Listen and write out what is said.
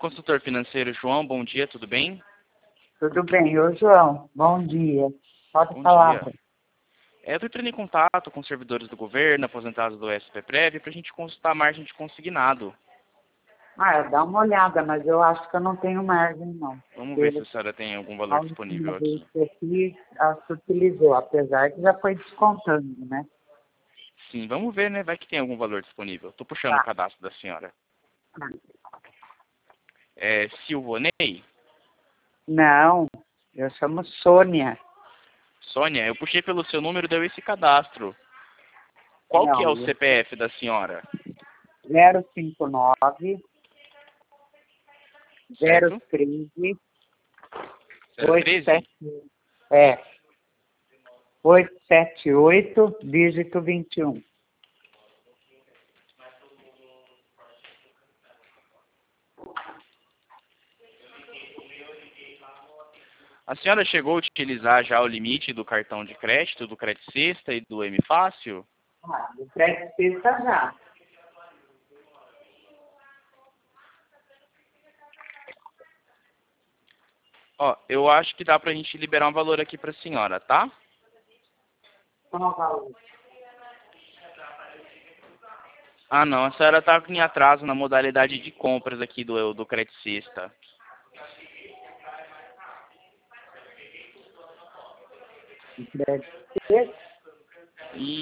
Consultor financeiro João, bom dia, tudo bem? Tudo bem, ô João, bom dia. Pode Bom falar. dia. Eu estou entrando em contato com servidores do governo, aposentados do SPPrev, para a gente consultar a margem de consignado. Dá uma olhada, mas eu acho que eu não tenho margem, não. Vamos ver se a senhora tem algum A valor última disponível vez aqui. que eu fiz, ela se utilizou, apesar que já foi descontando, né? Sim, vamos ver, né? Vai que tem algum valor disponível. Estou puxando o Tá. cadastro da senhora. É Silvonei? Não, eu chamo Sônia. Sônia, eu puxei pelo seu número, deu esse cadastro. Qual que é o Não, CPF da senhora? 059 Certo? 013 013? 87, 878, dígito 21. A senhora chegou a utilizar já o limite do cartão de crédito, do Crédito Sexta e do M Fácil? O crédito está já. Ó, eu acho que dá pra gente liberar um valor aqui pra senhora, tá? Qual o valor? Ah, não, a senhora tá em atraso na modalidade de compras aqui do Crédito Sexta. O crédito